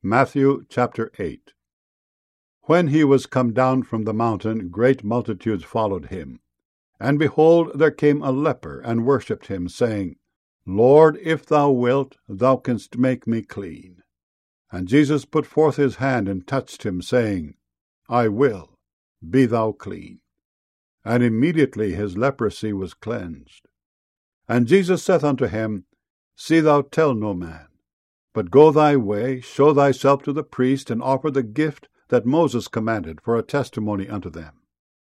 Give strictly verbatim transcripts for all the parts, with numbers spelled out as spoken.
Matthew chapter eight. When he was come down from the mountain, great multitudes followed him. And behold, there came a leper, and worshipped him, saying, Lord, if thou wilt, thou canst make me clean. And Jesus put forth his hand, and touched him, saying, I will, be thou clean. And immediately his leprosy was cleansed. And Jesus saith unto him, See thou tell no man, but go thy way, show thyself to the priest, and offer the gift that Moses commanded for a testimony unto them.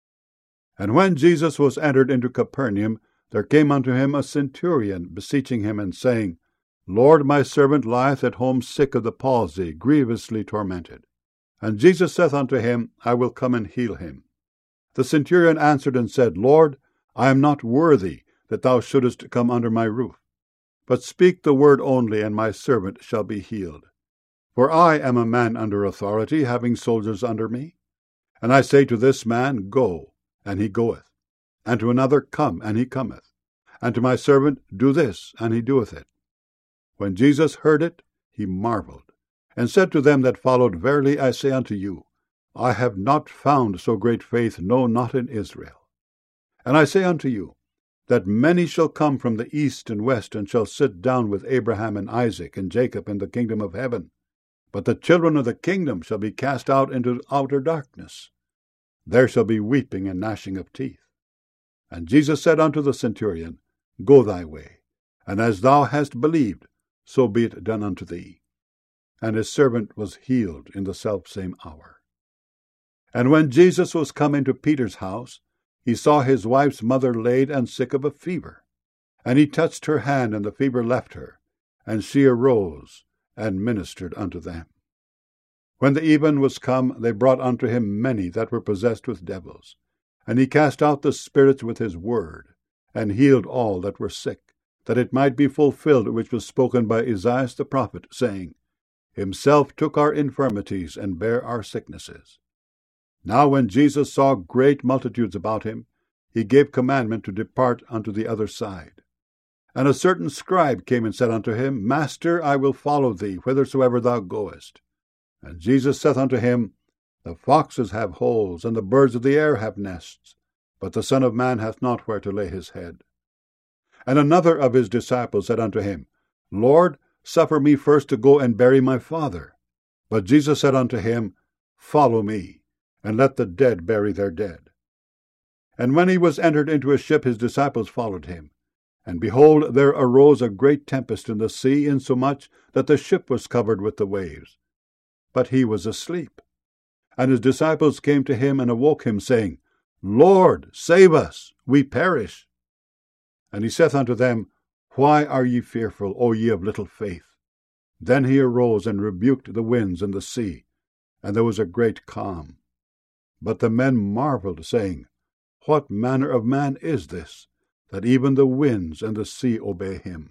And when Jesus was entered into Capernaum, there came unto him a centurion, beseeching him, and saying, Lord, my servant lieth at home sick of the palsy, grievously tormented. And Jesus saith unto him, I will come and heal him. The centurion answered and said, Lord, I am not worthy that thou shouldest come under my roof. But speak the word only, and my servant shall be healed. For I am a man under authority, having soldiers under me. And I say to this man, Go, and he goeth. And to another, Come, and he cometh. And to my servant, Do this, and he doeth it. When Jesus heard it, he marveled, and said to them that followed, Verily I say unto you, I have not found so great faith, no, not in Israel. And I say unto you, that many shall come from the east and west, and shall sit down with Abraham and Isaac and Jacob in the kingdom of heaven. But the children of the kingdom shall be cast out into outer darkness. There shall be weeping and gnashing of teeth. And Jesus said unto the centurion, Go thy way, and as thou hast believed, so be it done unto thee. And his servant was healed in the selfsame hour. And when Jesus was come into Peter's house, he saw his wife's mother laid and sick of a fever. And he touched her hand, and the fever left her, and she arose and ministered unto them. When the even was come, they brought unto him many that were possessed with devils. And he cast out the spirits with his word, and healed all that were sick, that it might be fulfilled which was spoken by Esaias the prophet, saying, Himself took our infirmities, and bare our sicknesses. Now when Jesus saw great multitudes about him, he gave commandment to depart unto the other side. And a certain scribe came and said unto him, Master, I will follow thee whithersoever thou goest. And Jesus saith unto him, The foxes have holes, and the birds of the air have nests, but the Son of Man hath not where to lay his head. And another of his disciples said unto him, Lord, suffer me first to go and bury my father. But Jesus said unto him, Follow me, and let the dead bury their dead. And when he was entered into a ship, his disciples followed him. And behold, there arose a great tempest in the sea, insomuch that the ship was covered with the waves. But he was asleep. And his disciples came to him and awoke him, saying, Lord, save us, we perish. And he saith unto them, Why are ye fearful, O ye of little faith? Then he arose and rebuked the winds and the sea, and there was a great calm. But the men marveled, saying, What manner of man is this, that even the winds and the sea obey him?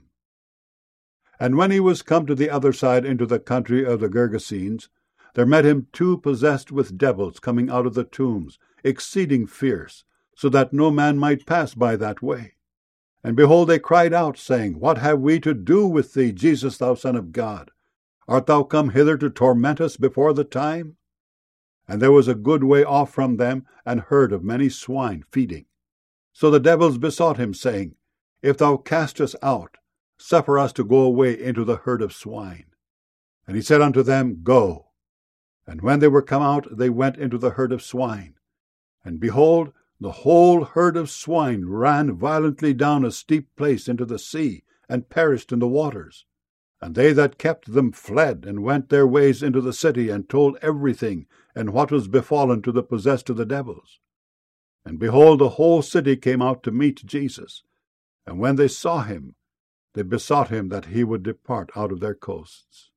And when he was come to the other side into the country of the Gergesenes, there met him two possessed with devils coming out of the tombs, exceeding fierce, so that no man might pass by that way. And behold, they cried out, saying, What have we to do with thee, Jesus, thou Son of God? Art thou come hither to torment us before the time? And there was a good way off from them an herd of many swine feeding. So the devils besought him, saying, If thou cast us out, suffer us to go away into the herd of swine. And he said unto them, Go. And when they were come out, they went into the herd of swine. And behold, the whole herd of swine ran violently down a steep place into the sea, and perished in the waters. And they that kept them fled, and went their ways into the city, and told everything, and what was befallen to the possessed of the devils. And behold, the whole city came out to meet Jesus. And when they saw him, they besought him that he would depart out of their coasts.